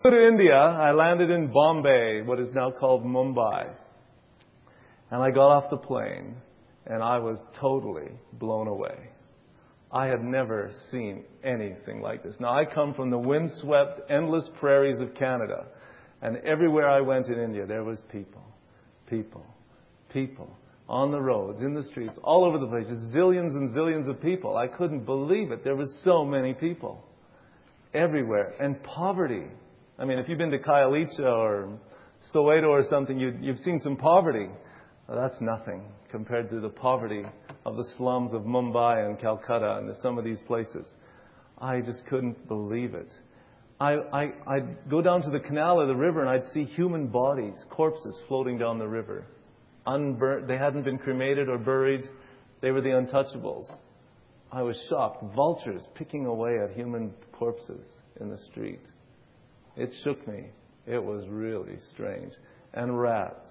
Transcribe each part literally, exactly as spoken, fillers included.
to India. I landed in Bombay, what is now called Mumbai. And I got off the plane, and I was totally blown away. I had never seen anything like this. Now, I come from the windswept, endless prairies of Canada. And everywhere I went in India, there was people, people, people on the roads, in the streets, all over the place. Just zillions and zillions of people. I couldn't believe it. There were so many people everywhere. And poverty. I mean, if you've been to Khayelitsha or Soweto or something, you, you've seen some poverty. Well, that's nothing compared to the poverty of the slums of Mumbai and Calcutta and some of these places. I just couldn't believe it. I, I, I'd go down to the canal or the river and I'd see human bodies, corpses floating down the river. Unburnt. They hadn't been cremated or buried. They were the untouchables. I was shocked. Vultures picking away at human corpses in the street. It shook me. It was really strange. And rats.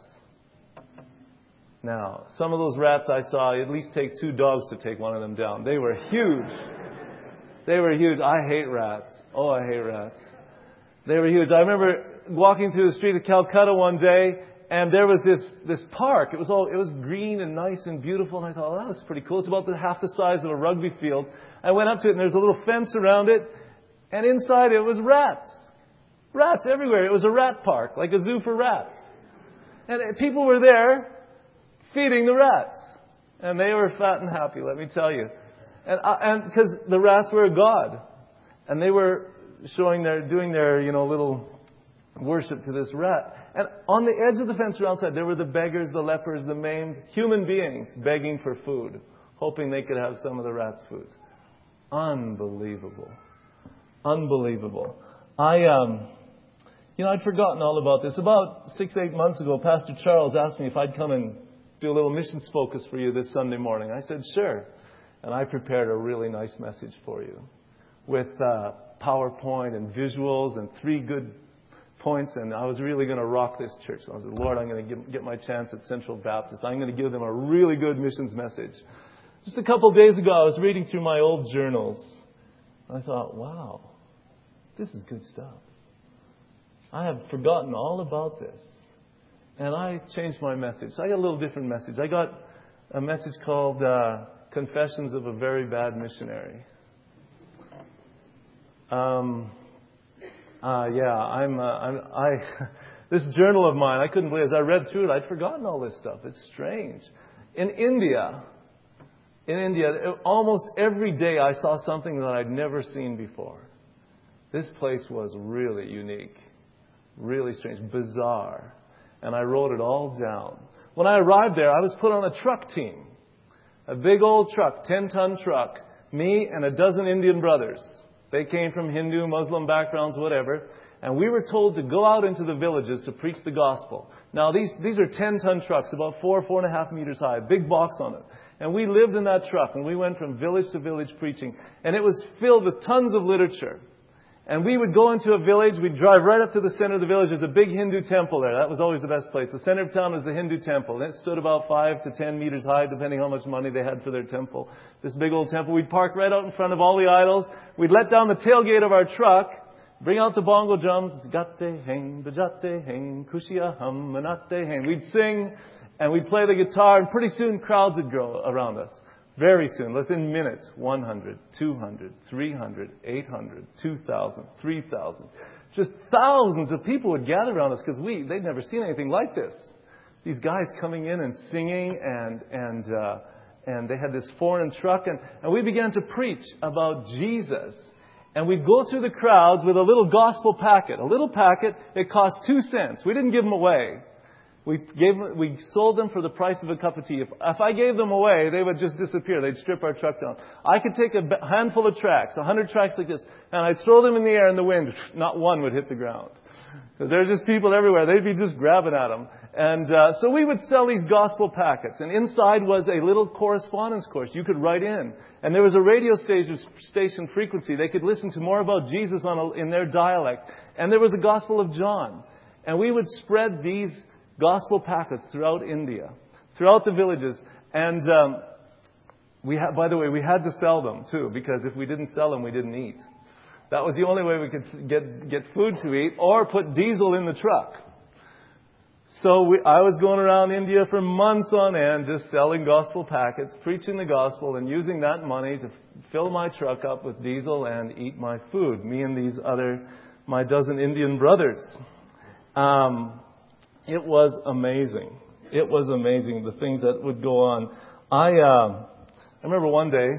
Now, some of those rats I saw, at least take two dogs to take one of them down. They were huge. They were huge. I hate rats. Oh, I hate rats. They were huge. I remember walking through the street of Calcutta one day, and there was this, this park. It was all, it was green and nice and beautiful. And I thought, oh, that was pretty cool. It's about the, half the size of a rugby field. I went up to it, and there's a little fence around it. And inside it was rats. Rats everywhere. It was a rat park, like a zoo for rats. And people were there feeding the rats. And they were fat and happy, let me tell you. And and because the rats were a god. And they were showing their, doing their, you know, little worship to this rat. And on the edge of the fence around outside, there were the beggars, the lepers, the maimed, human beings begging for food, hoping they could have some of the rats' food. Unbelievable. Unbelievable. I, um, you know, I'd forgotten all about this. About six, eight months ago, Pastor Charles asked me if I'd come and do a little missions focus for you this Sunday morning. I said, sure. And I prepared a really nice message for you with uh, PowerPoint and visuals and three good points. And I was really going to rock this church. So I said, Lord, I'm going to get my chance at Central Baptist. I'm going to give them a really good missions message. Just a couple of days ago, I was reading through my old journals. I thought, wow, this is good stuff. I have forgotten all about this. And I changed my message. So I got a little different message. I got a message called uh, Confessions of a Very Bad Missionary. Um, uh, yeah, I'm, uh, I'm, I, this journal of mine, I couldn't believe, as I read through it, I'd forgotten all this stuff. It's strange. In India, in India, almost every day I saw something that I'd never seen before. This place was really unique, really strange, bizarre. And I wrote it all down. When I arrived there, I was put on a truck team. A big old truck, ten-ton truck. Me and a dozen Indian brothers. They came from Hindu, Muslim backgrounds, whatever. And we were told to go out into the villages to preach the gospel. Now, these, these are ten-ton trucks, about four, four and a half meters high. Big box on it. And we lived in that truck. And we went from village to village preaching. And it was filled with tons of literature. And we would go into a village. We'd drive right up to the center of the village. There's a big Hindu temple there. That was always the best place. The center of town was the Hindu temple. And it stood about five to ten meters high, depending how much money they had for their temple. This big old temple. We'd park right out in front of all the idols. We'd let down the tailgate of our truck, bring out the bongo drums. Gatte hang, bajate hang, kushia hum, manate hang. We'd sing and we'd play the guitar, and pretty soon crowds would grow around us. Very soon, within minutes, one hundred, two hundred, three hundred, eight hundred, two thousand, three thousand. Just thousands of people would gather around us because we, they'd never seen anything like this. These guys coming in and singing, and and uh, and they had this foreign truck, and, and we began to preach about Jesus. And we'd go through the crowds with a little gospel packet. A little packet, it cost two cents. We didn't give them away. We gave, we sold them for the price of a cup of tea. If, if I gave them away, they would just disappear. They'd strip our truck down. I could take a handful of tracts, a hundred tracts like this, and I'd throw them in the air in the wind. Not one would hit the ground. Because there are just people everywhere. They'd be just grabbing at them. And uh, so we would sell these gospel packets. And inside was a little correspondence course. You could write in. And there was a radio station, station frequency. They could listen to more about Jesus on a, in their dialect. And there was a Gospel of John. And we would spread these gospel packets throughout India, throughout the villages. And um, we ha- by the way, we had to sell them too, because if we didn't sell them, we didn't eat. That was the only way we could get get food to eat or put diesel in the truck. So we, I was going around India for months on end just selling gospel packets, preaching the gospel, and using that money to fill my truck up with diesel and eat my food, me and these other, my dozen Indian brothers. Um, it was amazing. It was amazing, the things that would go on. I uh, I remember one day,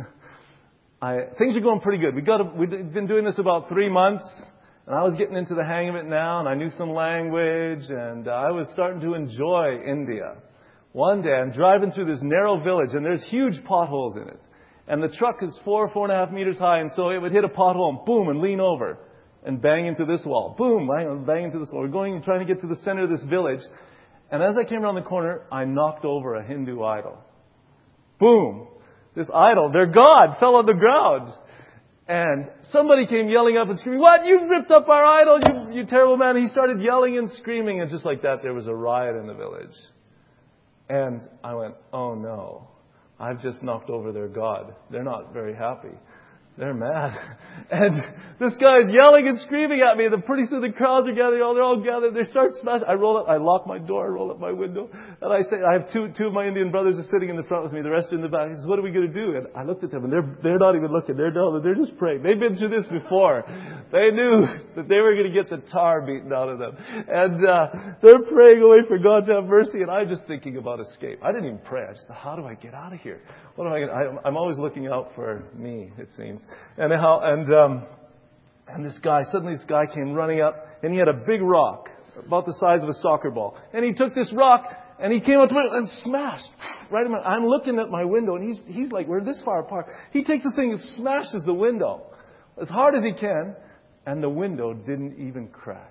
I, things are going pretty good. We got a, we've been doing this about three months. And I was getting into the hang of it now, and I knew some language, and uh, I was starting to enjoy India. One day, I'm driving through this narrow village, and there's huge potholes in it. And the truck is four, four and a half meters high, and so it would hit a pothole and boom, and lean over and bang into this wall. Boom, bang, bang into this wall. We're going and trying to get to the center of this village. And as I came around the corner, I knocked over a Hindu idol. Boom. This idol, their god, fell on the ground. And somebody came yelling up and screaming, "What? You ripped up our idol, you, you terrible man." He started yelling and screaming, and just like that, there was a riot in the village. And I went, oh no, I've just knocked over their god. They're not very happy. They're mad. And this guy is yelling and screaming at me. And pretty soon the crowds are gathering. All they're all gathered. They start smashing. I roll up. I lock my door. I roll up my window. And I say, I have two two of my Indian brothers are sitting in the front with me. The rest are in the back. He says, "What are we going to do?" And I looked at them, and they're they're not even looking. They're no, they're just praying. They've been through this before. They knew that they were going to get the tar beaten out of them. And uh, they're praying away for God to have mercy. And I'm just thinking about escape. I didn't even pray. I just thought, how do I get out of here? What am I going to? I'm always looking out for me, it seems. And how, and, um, and this guy, suddenly this guy came running up, and he had a big rock, about the size of a soccer ball. And he took this rock, and he came up to me and smashed right in my, I'm looking at my window, and he's, he's like, we're this far apart. He takes the thing and smashes the window as hard as he can, and the window didn't even crack.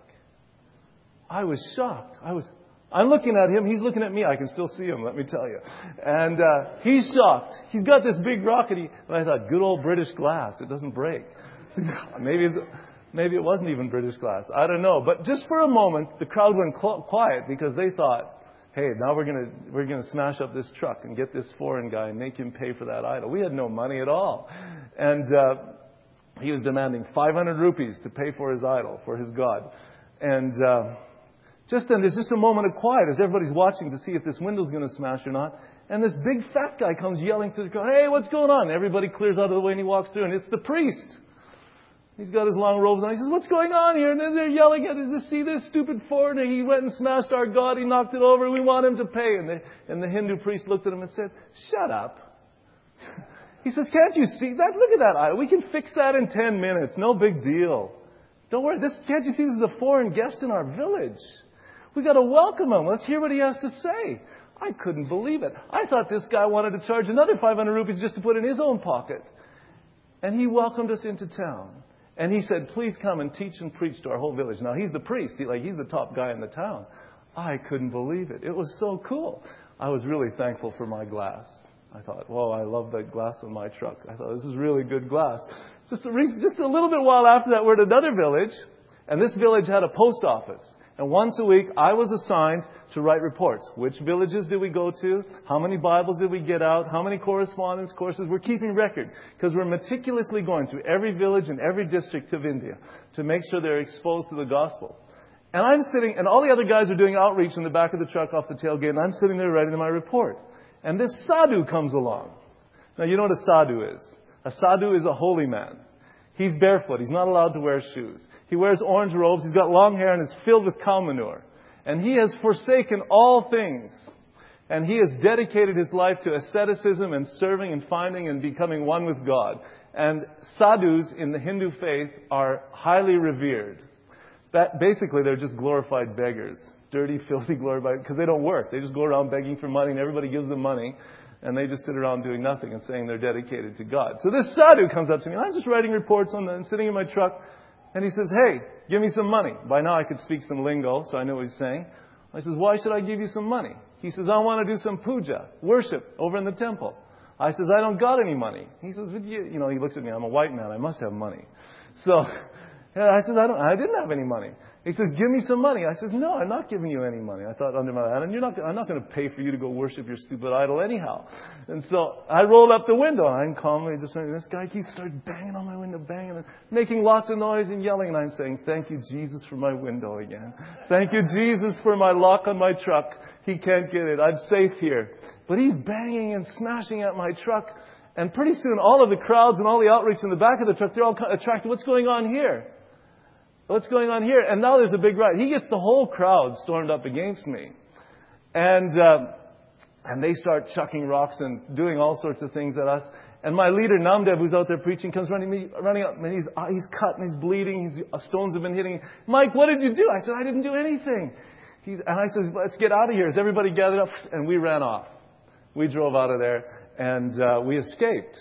I was shocked. I was, I'm looking at him. He's looking at me. I can still see him, let me tell you. And uh, he's shocked. He's got this big rock, and, he, and I thought, good old British glass. It doesn't break. maybe maybe it wasn't even British glass. I don't know. But just for a moment, the crowd went cl- quiet because they thought, hey, now we're going to we're going to smash up this truck and get this foreign guy and make him pay for that idol. We had no money at all. And uh, he was demanding five hundred rupees to pay for his idol, for his god. And... Uh, Just then, there's just a moment of quiet as everybody's watching to see if this window's going to smash or not. And this big fat guy comes yelling to the crowd, "Hey, what's going on?" And everybody clears out of the way and he walks through, and it's the priest. He's got his long robes on. He says, "What's going on here?" And then they're yelling at us, "See this stupid foreigner? He went and smashed our God. He knocked it over. We want him to pay." And the, and the Hindu priest looked at him and said, "Shut up." He says, "Can't you see that? Look at that idol. We can fix that in ten minutes. No big deal. Don't worry. This, can't you see this is a foreign guest in our village? We got to welcome him. Let's hear what he has to say." I couldn't believe it. I thought this guy wanted to charge another five hundred rupees just to put in his own pocket. And he welcomed us into town. And he said, "Please come and teach and preach to our whole village." Now, he's the priest. He, like, he's the top guy in the town. I couldn't believe it. It was so cool. I was really thankful for my glass. I thought, whoa, I love that glass on my truck. I thought, this is really good glass. Just a, re- just a little bit while after that, we're at another village. And this village had a post office. And once a week, I was assigned to write reports. Which villages did we go to? How many Bibles did we get out? How many correspondence courses? We're keeping record because we're meticulously going through every village and every district of India to make sure they're exposed to the gospel. And I'm sitting, and all the other guys are doing outreach in the back of the truck off the tailgate, and I'm sitting there writing my report. And this sadhu comes along. Now, you know what a sadhu is. A sadhu is a holy man. He's barefoot. He's not allowed to wear shoes. He wears orange robes. He's got long hair and is filled with cow manure. And he has forsaken all things. And he has dedicated his life to asceticism and serving and finding and becoming one with God. And sadhus in the Hindu faith are highly revered. That, basically, they're just glorified beggars. Dirty, filthy, glorified, because they don't work. They just go around begging for money and everybody gives them money. And they just sit around doing nothing and saying they're dedicated to God. So this sadhu comes up to me, and I'm just writing reports on them, sitting in my truck, and he says, "Hey, give me some money." By now I could speak some lingo, so I know what he's saying. I says, "Why should I give you some money?" He says, "I want to do some puja, worship, over in the temple." I says, "I don't got any money." He says, you, you know, he looks at me, I'm a white man, I must have money. So And I said, I don't, I didn't have any money. He says, give me some money. I says, no, I'm not giving you any money. I thought under my hand, and you're not, I'm not going to pay for you to go worship your stupid idol anyhow. And so I rolled up the window, and I'm calmly just saying, this guy keeps started banging on my window, banging, and making lots of noise and yelling. And I'm saying, thank you, Jesus, for my window again. Thank you, Jesus, for my lock on my truck. He can't get it. I'm safe here. But he's banging and smashing at my truck. And pretty soon, all of the crowds and all the outreach in the back of the truck, they're all attracted. What's going on here? What's going on here? And now there's a big riot. He gets the whole crowd stormed up against me. And um, and they start chucking rocks and doing all sorts of things at us. And my leader, Namdev, who's out there preaching, comes running me, running up. And he's, uh, he's cut and he's bleeding. His uh, stones have been hitting him. Mike, what did you do? I said, I didn't do anything. He's, and I said, let's get out of here. As everybody gathered up, and we ran off. We drove out of there, and uh, we escaped.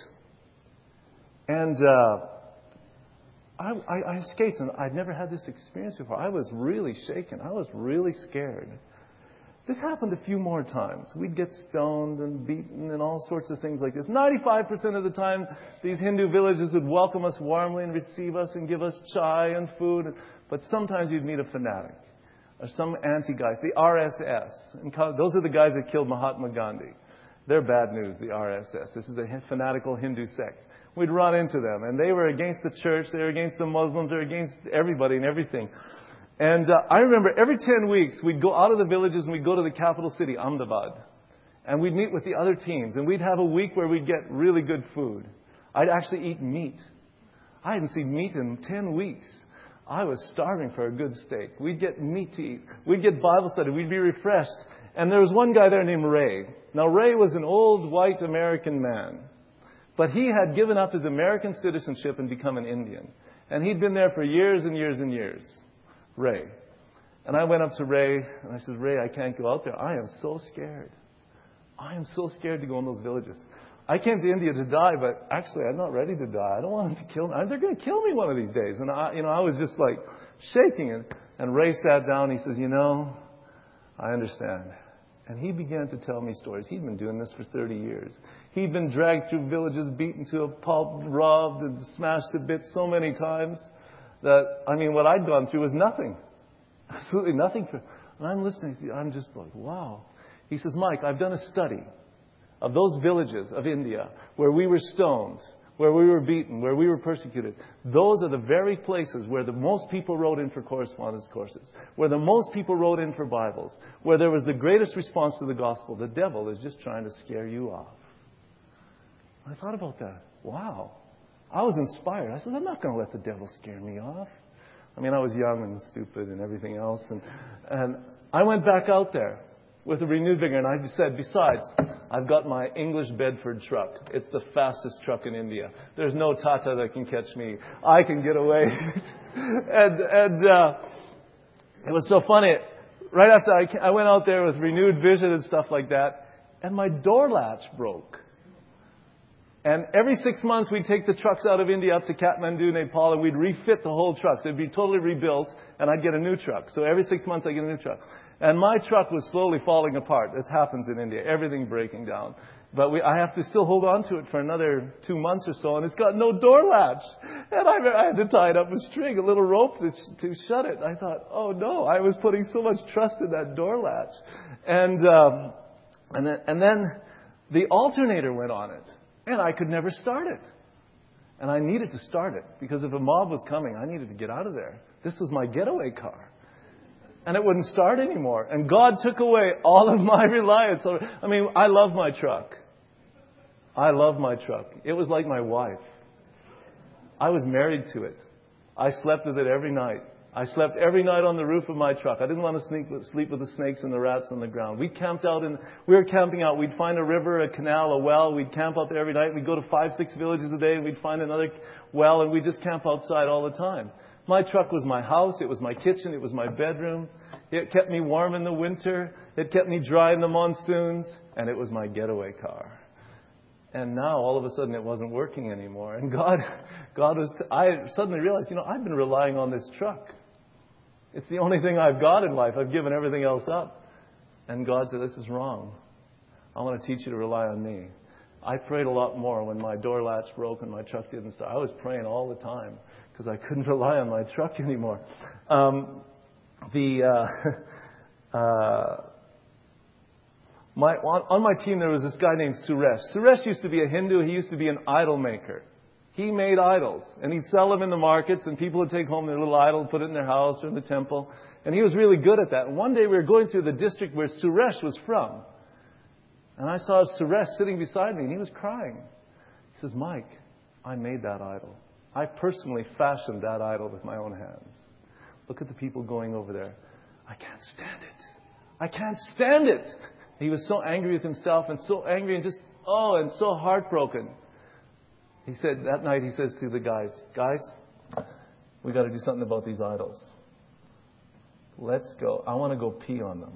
And uh, I, I, I escaped, and I'd never had this experience before. I was really shaken. I was really scared. This happened a few more times. We'd get stoned and beaten and all sorts of things like this. ninety-five percent of the time, these Hindu villages would welcome us warmly and receive us and give us chai and food. But sometimes you'd meet a fanatic or some anti-guy, the R S S. And those are the guys that killed Mahatma Gandhi. They're bad news, the R S S. This is a fanatical Hindu sect. We'd run into them, and they were against the church, they were against the Muslims, they were against everybody and everything. And uh, I remember every ten weeks, we'd go out of the villages and we'd go to the capital city, Ahmedabad. And we'd meet with the other teams, and we'd have a week where we'd get really good food. I'd actually eat meat. I hadn't seen meat in ten weeks. I was starving for a good steak. We'd get meat to eat. We'd get Bible study. We'd be refreshed. And there was one guy there named Ray. Now, Ray was an old white American man. But he had given up his American citizenship and become an Indian. And he'd been there for years and years and years. Ray. And I went up to Ray, and I said, Ray, I can't go out there. I am so scared. I am so scared to go in those villages. I came to India to die, but actually I'm not ready to die. I don't want them to kill me. They're going to kill me one of these days. And I, you know, I was just like shaking. And, and Ray sat down. He says, you know, I understand. And he began to tell me stories. He'd been doing this for thirty years. He'd been dragged through villages, beaten to a pulp, robbed and smashed to bits so many times that, I mean, what I'd gone through was nothing. Absolutely nothing. For, and I'm listening to you. I'm just like, wow. He says, Mike, I've done a study of those villages of India where we were stoned, where we were beaten, where we were persecuted. Those are the very places where the most people wrote in for correspondence courses, where the most people wrote in for Bibles, where there was the greatest response to the gospel. The devil is just trying to scare you off. I thought about that. Wow. I was inspired. I said, I'm not going to let the devil scare me off. I mean, I was young and stupid and everything else. And, and I went back out there with a renewed vigor. And I just said, besides, I've got my English Bedford truck. It's the fastest truck in India. There's no Tata that can catch me. I can get away. and and uh, it was so funny. Right after I, I went out there with renewed vision and stuff like that, and my door latch broke. And every six months, we'd take the trucks out of India up to Kathmandu, Nepal, and we'd refit the whole trucks. It'd be totally rebuilt, and I'd get a new truck. So every six months, I get a new truck. And my truck was slowly falling apart. This happens in India. Everything breaking down. But we, I have to still hold on to it for another two months or so, and it's got no door latch. And I, I had to tie it up with string, a little rope to, to shut it. I thought, oh no, I was putting so much trust in that door latch. And, um, and then, and then the alternator went on it. And I could never start it. And I needed to start it because if a mob was coming, I needed to get out of there. This was my getaway car. And it wouldn't start anymore. And God took away all of my reliance. I mean, I love my truck. I love my truck. It was like my wife. I was married to it. I slept with it every night. I slept every night on the roof of my truck. I didn't want to sleep with, sleep with the snakes and the rats on the ground. We camped out in, we were camping out. We'd find a river, a canal, a well. We'd camp out there every night. We'd go to five, six villages a day and we'd find another well and we'd just camp outside all the time. My truck was my house. It was my kitchen. It was my bedroom. It kept me warm in the winter. It kept me dry in the monsoons. And it was my getaway car. And now, all of a sudden, it wasn't working anymore. And God, God was, I suddenly realized, you know, I've been relying on this truck. It's the only thing I've got in life. I've given everything else up. And God said, this is wrong. I want to teach you to rely on me. I prayed a lot more when my door latch broke and my truck didn't start. I was praying all the time. because I couldn't rely on my truck anymore. Um, the uh, uh, my on, on my team there was this guy named Suresh. Suresh used to be a Hindu. He used to be an idol maker. He made idols, and he'd sell them in the markets, and people would take home their little idol, put it in their house or in the temple. And he was really good at that. And one day we were going through the district where Suresh was from. And I saw Suresh sitting beside me, and he was crying. He says, Mike, I made that idol. I personally fashioned that idol with my own hands. Look at the people going over there. I can't stand it. I can't stand it. He was so angry with himself and so angry and just, oh, and so heartbroken. He said, that night he says to the guys, guys, we got to do something about these idols. Let's go. I want to go pee on them.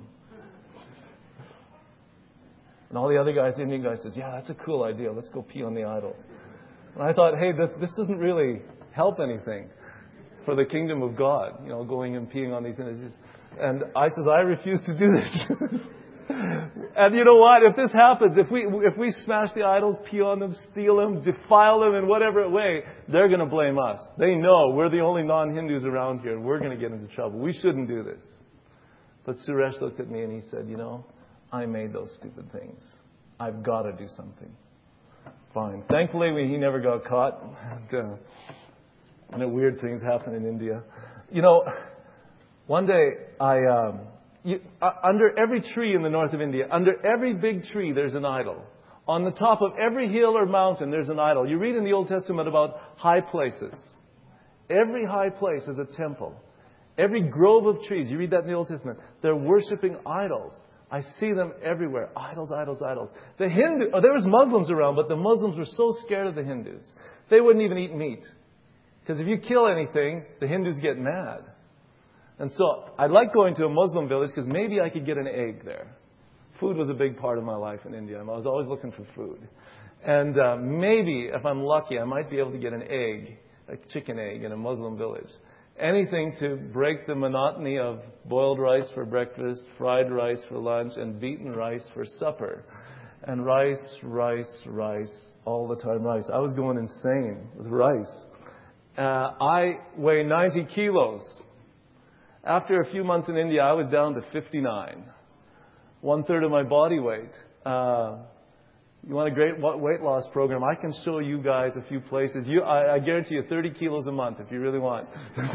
And all the other guys, the Indian guy says, yeah, that's a cool idea. Let's go pee on the idols. And I thought, hey, this, this doesn't really help anything for the kingdom of God, you know, going and peeing on these images. And I says, I refuse to do this. And you know what? If this happens, if we if we smash the idols, pee on them, steal them, defile them in whatever way, they're going to blame us. They know we're the only non-Hindus around here, and we're going to get into trouble. We shouldn't do this. But Suresh looked at me and he said, you know, I made those stupid things. I've got to do something. Fine. Thankfully, he never got caught. And, uh, and the weird things happen in India. You know, one day I... Um, You, uh, under every tree in the north of India, under every big tree, there's an idol. On the top of every hill or mountain, there's an idol. You read in the Old Testament about high places. Every high place is a temple. Every grove of trees, you read that in the Old Testament, they're worshiping idols. I see them everywhere. Idols, idols, idols. The Hindu, oh, there was Muslims around, but the Muslims were so scared of the Hindus. They wouldn't even eat meat. Because if you kill anything, the Hindus get mad. And so I'd like going to a Muslim village because maybe I could get an egg there. Food was a big part of my life in India. I was always looking for food. And uh, maybe, if I'm lucky, I might be able to get an egg, a chicken egg in a Muslim village. Anything to break the monotony of boiled rice for breakfast, fried rice for lunch, and beaten rice for supper. And rice, rice, rice, all the time rice. I was going insane with rice. Uh, I weigh ninety kilos. After a few months in India, I was down to fifty-nine, one third of my body weight. Uh, you want a great weight loss program? I can show you guys a few places. You, I, I guarantee you thirty kilos a month if you really want.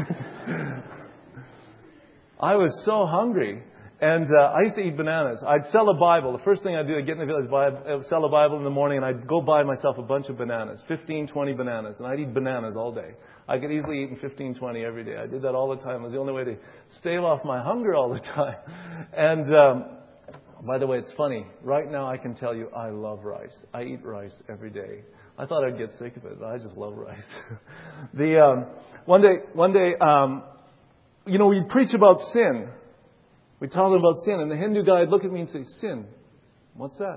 I was so hungry. And uh, I used to eat bananas. I'd sell a Bible. The first thing I'd do, I'd get in the village, buy, I'd sell a Bible in the morning, and I'd go buy myself a bunch of bananas, fifteen, twenty bananas. And I'd eat bananas all day. I could easily eat fifteen, twenty every day. I did that all the time. It was the only way to stave off my hunger all the time. And um, by the way, it's funny. Right now I can tell you I love rice. I eat rice every day. I thought I'd get sick of it, but I just love rice. the um, One day, one day, um, you know, we preach about sin. We tell them about sin, and the Hindu guy would look at me and say, sin? What's that?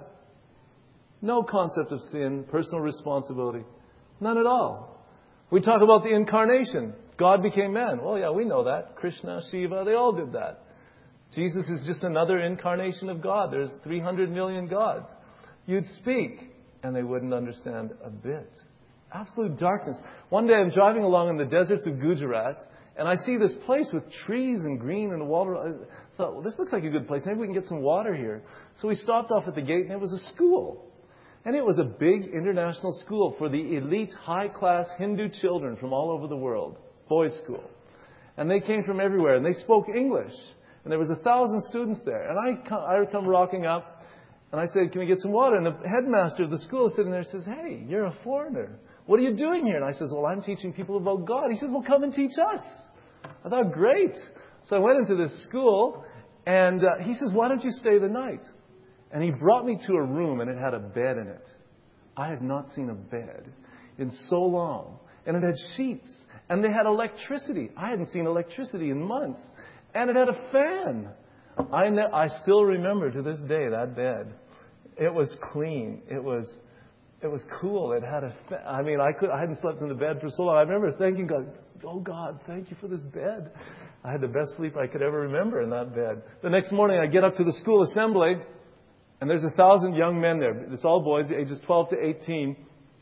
No concept of sin, personal responsibility. None at all. We talk about the incarnation. God became man. Well, yeah, we know that. Krishna, Shiva, they all did that. Jesus is just another incarnation of God. There's three hundred million gods. You'd speak, and they wouldn't understand a bit. Absolute darkness. One day I'm driving along in the deserts of Gujarat, and I see this place with trees and green and water. I thought, well, this looks like a good place. Maybe we can get some water here. So we stopped off at the gate, and it was a school. And it was a big international school for the elite, high-class Hindu children from all over the world. Boys' school. And they came from everywhere, and they spoke English. And there was a thousand students there. And I come, I come rocking up, and I said, can we get some water? And the headmaster of the school is sitting there and says, hey, you're a foreigner. What are you doing here? And I says, well, I'm teaching people about God. He says, well, come and teach us. I thought, great. So I went into this school, and uh, he says, why don't you stay the night? And he brought me to a room, and it had a bed in it. I had not seen a bed in so long. And it had sheets, and they had electricity. I hadn't seen electricity in months. And it had a fan. I, ne- I still remember to this day that bed. It was clean. It was... It was cool. It had a, fa- I mean, I could, I hadn't slept in the bed for so long. I remember thanking God, oh God, thank you for this bed. I had the best sleep I could ever remember in that bed. The next morning I get up to the school assembly, and there's a thousand young men there. It's all boys, ages twelve to eighteen.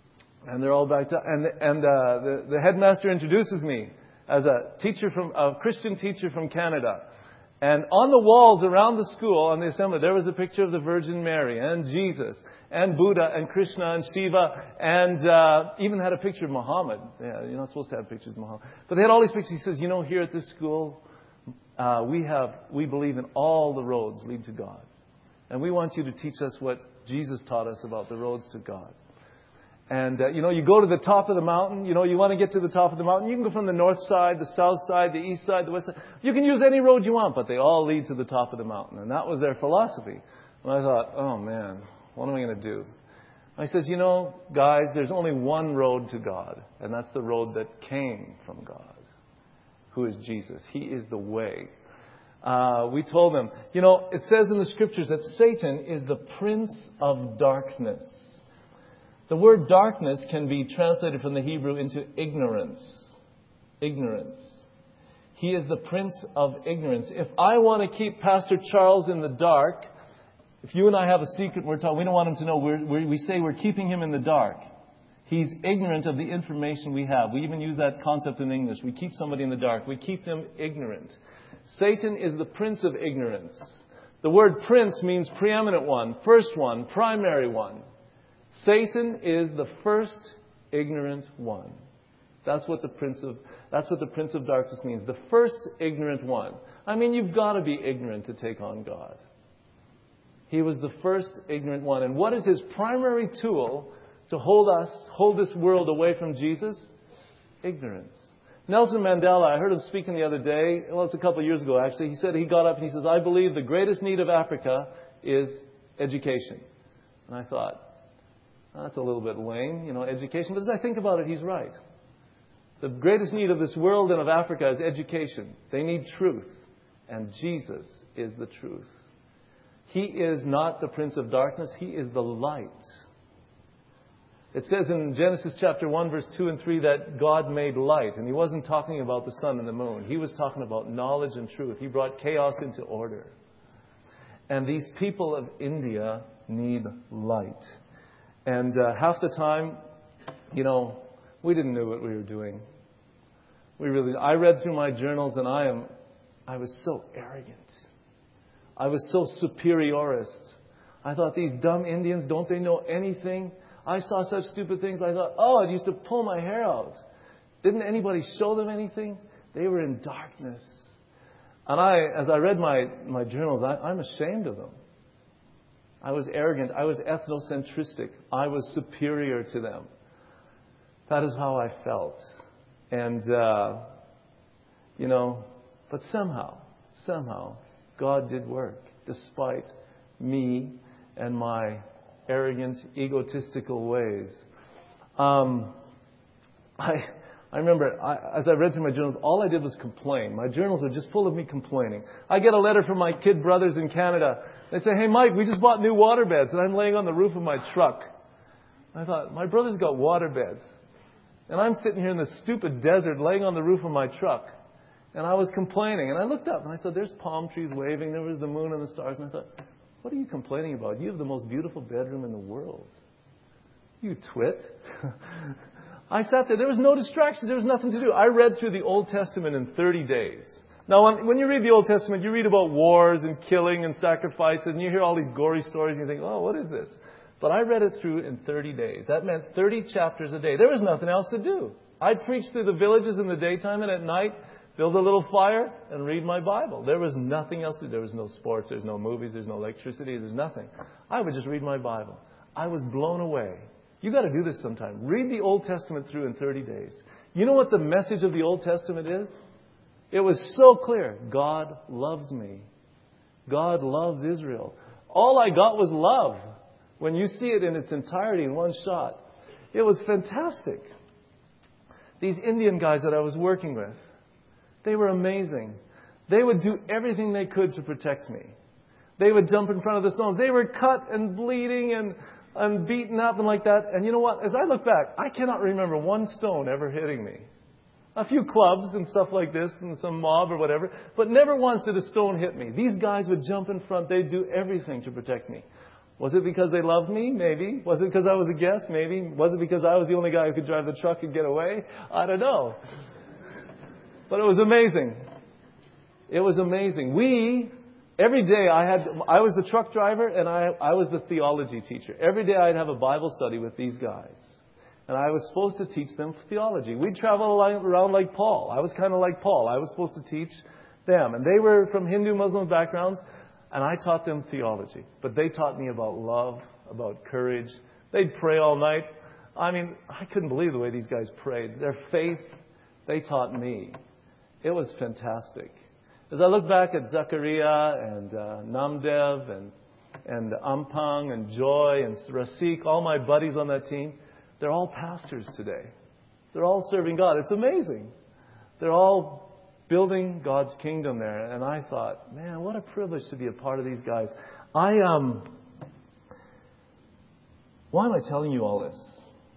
And they're all backed up. And, and uh, the, the headmaster introduces me as a teacher from a Christian teacher from Canada. And on the walls around the school, on the assembly, there was a picture of the Virgin Mary and Jesus and Buddha and Krishna and Shiva, and uh, even had a picture of Muhammad. Yeah, you're not supposed to have pictures of Muhammad. But they had all these pictures. He says, you know, here at this school, uh, we have, we believe in all the roads lead to God. And we want you to teach us what Jesus taught us about the roads to God. And, uh, you know, you go to the top of the mountain. You know, you want to get to the top of the mountain. You can go from the north side, the south side, the east side, the west side. You can use any road you want, but they all lead to the top of the mountain. And that was their philosophy. And I thought, oh, man, what am I going to do? I says, you know, guys, there's only one road to God. And that's the road that came from God, who is Jesus. He is the way. Uh, we told them, you know, it says in the Scriptures that Satan is the prince of darkness. The word darkness can be translated from the Hebrew into ignorance. Ignorance. He is the prince of ignorance. If I want to keep Pastor Charles in the dark, if you and I have a secret we're talking, we don't want him to know, we're, we're, we say we're keeping him in the dark. He's ignorant of the information we have. We even use that concept in English. We keep somebody in the dark. We keep them ignorant. Satan is the prince of ignorance. The word prince means preeminent one, first one, primary one. Satan is the first ignorant one. That's what the prince of that's what the prince of darkness means. The first ignorant one. I mean, you've got to be ignorant to take on God. He was the first ignorant one. And what is his primary tool to hold us, hold this world away from Jesus? Ignorance. Nelson Mandela, I heard him speaking the other day. Well, it's a couple of years ago, actually. He said, he got up and he says, I believe the greatest need of Africa is education. And I thought, that's a little bit lame, you know, education. But as I think about it, he's right. The greatest need of this world and of Africa is education. They need truth. And Jesus is the truth. He is not the prince of darkness. He is the light. It says in Genesis chapter one, verse two and three, that God made light. And he wasn't talking about the sun and the moon. He was talking about knowledge and truth. He brought chaos into order. And these people of India need light. And uh, half the time, you know, we didn't know what we were doing. We really, I read through my journals and I am, I was so arrogant. I was so superiorist. I thought, these dumb Indians, don't they know anything? I saw such stupid things. I thought, oh, it used to pull my hair out. Didn't anybody show them anything? They were in darkness. And I, as I read my, my journals, I, I'm ashamed of them. I was arrogant. I was ethnocentristic. I was superior to them. That is how I felt. And, uh, you know, but somehow, somehow, God did work, despite me and my arrogant, egotistical ways. Um, I, I remember, I, as I read through my journals, all I did was complain. My journals are just full of me complaining. I get a letter from my kid brothers in Canada. They say, hey, Mike, we just bought new water beds, and I'm laying on the roof of my truck. I thought, my brother's got water beds. And I'm sitting here in this stupid desert laying on the roof of my truck. And I was complaining. And I looked up and I said, there's palm trees waving. There was the moon and the stars. And I thought, what are you complaining about? You have the most beautiful bedroom in the world. You twit. I sat there. There was no distraction. There was nothing to do. I read through the Old Testament in thirty days. Now, when, when you read the Old Testament, you read about wars and killing and sacrifices. And you hear all these gory stories. And you think, oh, what is this? But I read it through in thirty days. That meant thirty chapters a day. There was nothing else to do. I'd preach through the villages in the daytime, and at night, build a little fire and read my Bible. There was nothing else to do. There was no sports. There's no movies. There's no electricity. There's nothing. I would just read my Bible. I was blown away. You got to do this sometime. Read the Old Testament through in thirty days. You know what the message of the Old Testament is? It was so clear. God loves me. God loves Israel. All I got was love. When you see it in its entirety in one shot, it was fantastic. These Indian guys that I was working with, they were amazing. They would do everything they could to protect me. They would jump in front of the stones. They were cut and bleeding and, and beaten up and like that. And you know what? As I look back, I cannot remember one stone ever hitting me. A few clubs and stuff like this and some mob or whatever. But never once did a stone hit me. These guys would jump in front. They'd do everything to protect me. Was it because they loved me? Maybe. Was it because I was a guest? Maybe. Was it because I was the only guy who could drive the truck and get away? I don't know. But it was amazing. It was amazing. We, every day I had, I was the truck driver and I, I was the theology teacher. Every day I'd have a Bible study with these guys. And I was supposed to teach them theology. We'd travel around like Paul. I was kind of like Paul. I was supposed to teach them. And they were from Hindu, Muslim backgrounds. And I taught them theology. But they taught me about love, about courage. They'd pray all night. I mean, I couldn't believe the way these guys prayed. Their faith, they taught me. It was fantastic. As I look back at Zachariah and uh, Namdev and, and Ampang and Joy and Rasik, all my buddies on that team, they're all pastors today. They're all serving God. It's amazing. They're all building God's kingdom there. And I thought, man, what a privilege to be a part of these guys. I um, why am I telling you all this?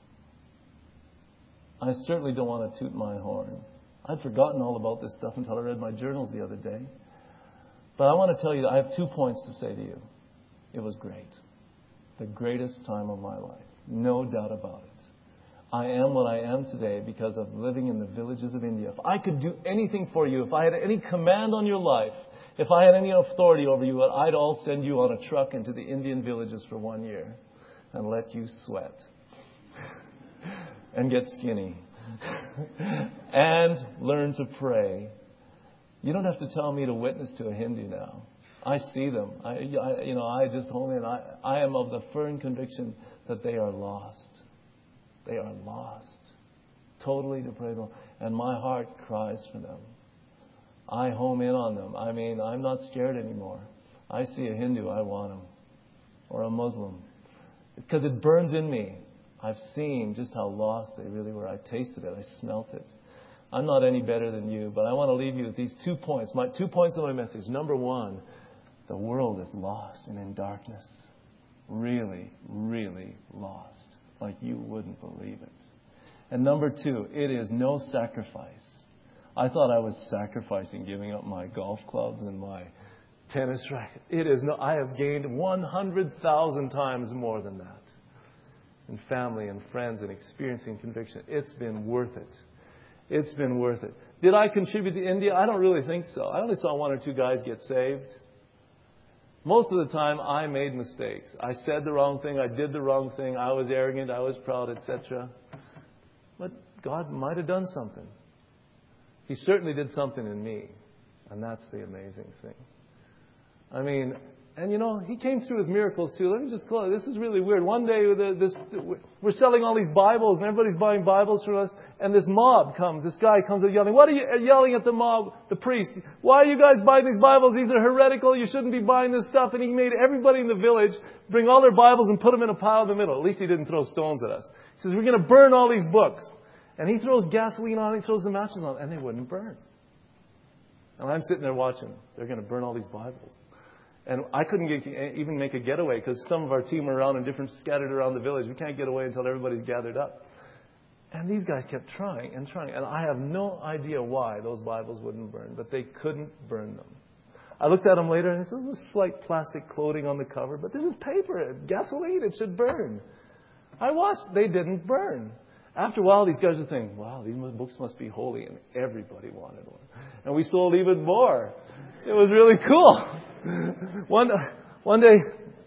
I certainly don't want to toot my horn. I'd forgotten all about this stuff until I read my journals the other day. But I want to tell you that I have two points to say to you. It was great. The greatest time of my life. No doubt about it. I am what I am today because of living in the villages of India. If I could do anything for you, if I had any command on your life, if I had any authority over you, I'd all send you on a truck into the Indian villages for one year and let you sweat and get skinny and learn to pray. You don't have to tell me to witness to a Hindu now. I see them. I, I you know, I just home in. I, I am of the firm conviction that they are lost. They are lost. Totally depraved. And my heart cries for them. I home in on them. I mean, I'm not scared anymore. I see a Hindu, I want him. Or a Muslim. Because it burns in me. I've seen just how lost they really were. I tasted it. I smelt it. I'm not any better than you, but I want to leave you with these two points. My two points of my message. Number one, the world is lost and in darkness. Really, really lost. Like you wouldn't believe it. And number two, it is no sacrifice. I thought I was sacrificing giving up my golf clubs and my tennis racket. It is no, I have gained one hundred thousand times more than that. In family and friends and experiencing conviction. It's been worth it. It's been worth it. Did I contribute to India? I don't really think so. I only saw one or two guys get saved. Most of the time, I made mistakes. I said the wrong thing. I did the wrong thing. I was arrogant. I was proud, et cetera. But God might have done something. He certainly did something in me. And that's the amazing thing. I mean, and you know, He came through with miracles too. Let me just close. This is really weird. One day, this, we're selling all these Bibles, and everybody's buying Bibles from us. And this mob comes. This guy comes and yelling. What are you yelling at the mob, the priest? Why are you guys buying these Bibles? These are heretical. You shouldn't be buying this stuff. And he made everybody in the village bring all their Bibles and put them in a pile in the middle. At least he didn't throw stones at us. He says, we're going to burn all these books. And he throws gasoline on it. He throws the matches on it. And they wouldn't burn. And I'm sitting there watching. They're going to burn all these Bibles. And I couldn't get, even make a getaway because some of our team are around and different, scattered around the village. We can't get away until everybody's gathered up. And these guys kept trying and trying. And I have no idea why those Bibles wouldn't burn, but they couldn't burn them. I looked at them later and it says this slight plastic coating on the cover, but this is paper, gasoline, it should burn. I watched, they didn't burn. After a while, these guys were thinking, wow, these books must be holy, and everybody wanted one. And we sold even more. It was really cool. One one day,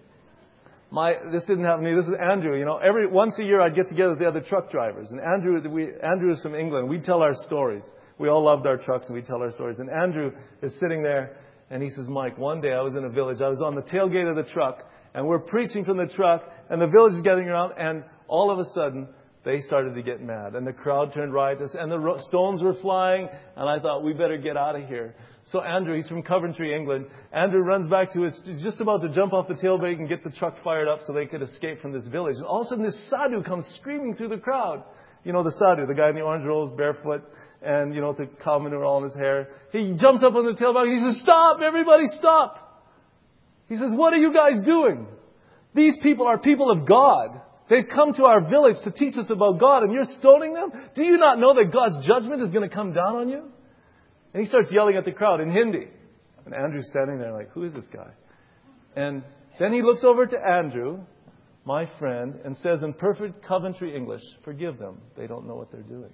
my this didn't happen to me. This is Andrew. You know, every once a year I'd get together with the other truck drivers. And Andrew, we, Andrew is from England. We'd tell our stories. We all loved our trucks, and we'd tell our stories. And Andrew is sitting there, and he says, Mike, one day I was in a village. I was on the tailgate of the truck, and we're preaching from the truck, and the village is gathering around, and all of a sudden, they started to get mad. And the crowd turned riotous, and the ro- stones were flying, and I thought, we better get out of here. So Andrew, he's from Coventry, England. Andrew runs back to his, he's just about to jump off the tailgate and get the truck fired up so they could escape from this village. And all of a sudden, this sadhu comes screaming through the crowd. You know, the sadhu, the guy in the orange robes, barefoot, and, you know, the cow manure all in his hair. He jumps up on the tailgate. He says, stop, everybody stop. He says, what are you guys doing? These people are people of God. They've come to our village to teach us about God, and you're stoning them? Do you not know that God's judgment is going to come down on you? And he starts yelling at the crowd in Hindi. And Andrew's standing there like, who is this guy? And Then he looks over to Andrew, my friend, and says in perfect Coventry English, "Forgive them. They don't know what they're doing."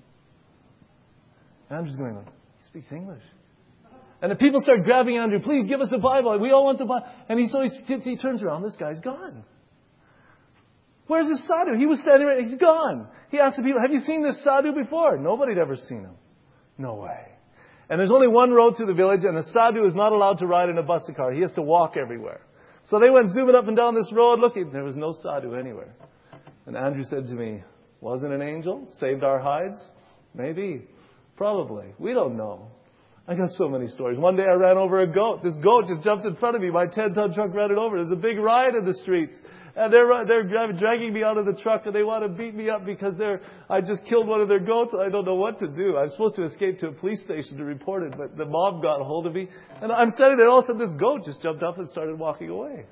Andrew's going, he speaks English. And the people start grabbing Andrew. "Please give us a Bible. We all want the Bible." And he, so he, he turns around. This guy's gone. "Where's this sadhu?" He was standing right. He's gone. He asked the people, "Have you seen this sadhu before?" Nobody had ever seen him. No way. And there's only one road to the village, and the sadhu is not allowed to ride in a bus car. He has to walk everywhere. So they went zooming up and down this road looking. There was no sadhu anywhere. And Andrew said to me, "Wasn't an angel? Saved our hides?" Maybe. Probably. We don't know. I got so many stories. One day I ran over a goat. This goat just jumped in front of me. My ten-ton truck ran it over. There's a big riot in the streets. And they're they're dragging me out of the truck, and they want to beat me up because they're I just killed one of their goats, and I don't know what to do. I'm supposed to escape to a police station to report it, but the mob got a hold of me. And I'm standing there, all of a sudden this goat just jumped up and started walking away.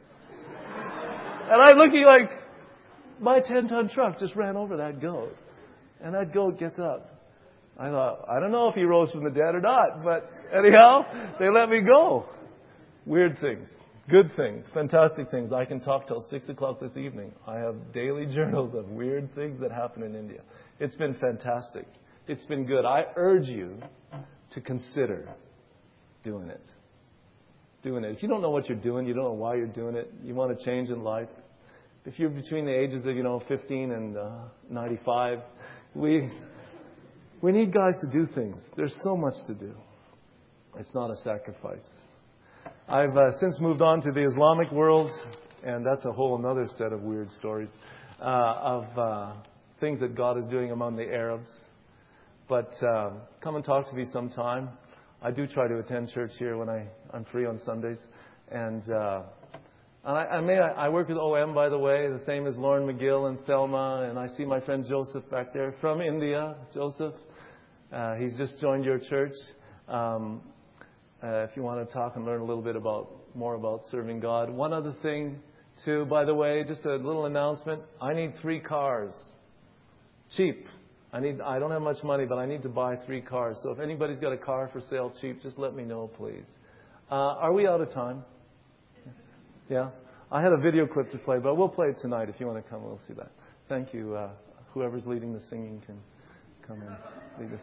And I'm looking like, my ten-ton truck just ran over that goat. And that goat gets up. I thought, I don't know if he rose from the dead or not, but anyhow, they let me go. Weird things. Good things, fantastic things. I can talk till six o'clock this evening. I have daily journals of weird things that happen in India. It's been fantastic. It's been good. I urge you to consider doing it. Doing it. If you don't know what you're doing, you don't know why you're doing it, you want to change in life. If you're between the ages of, you know, fifteen and uh, ninety-five, we we need guys to do things. There's so much to do. It's not a sacrifice. I've uh, since moved on to the Islamic world, and that's a whole other set of weird stories uh, of uh, things that God is doing among the Arabs. But uh, come and talk to me sometime. I do try to attend church here when I, I'm free on Sundays. And, uh, and I, I, may, I work with O M, by the way, the same as Lauren McGill and Thelma. And I see my friend Joseph back there from India. Joseph, uh, he's just joined your church. Um, Uh, if you want to talk and learn a little bit about more about serving God. One other thing, too, by the way, just a little announcement. I need three cars. Cheap. I need. I don't have much money, but I need to buy three cars. So if anybody's got a car for sale cheap, just let me know, please. Uh, are we out of time? Yeah? I had a video clip to play, but we'll play it tonight. If you want to come, we'll see that. Thank you. Uh, whoever's leading the singing can come and lead us.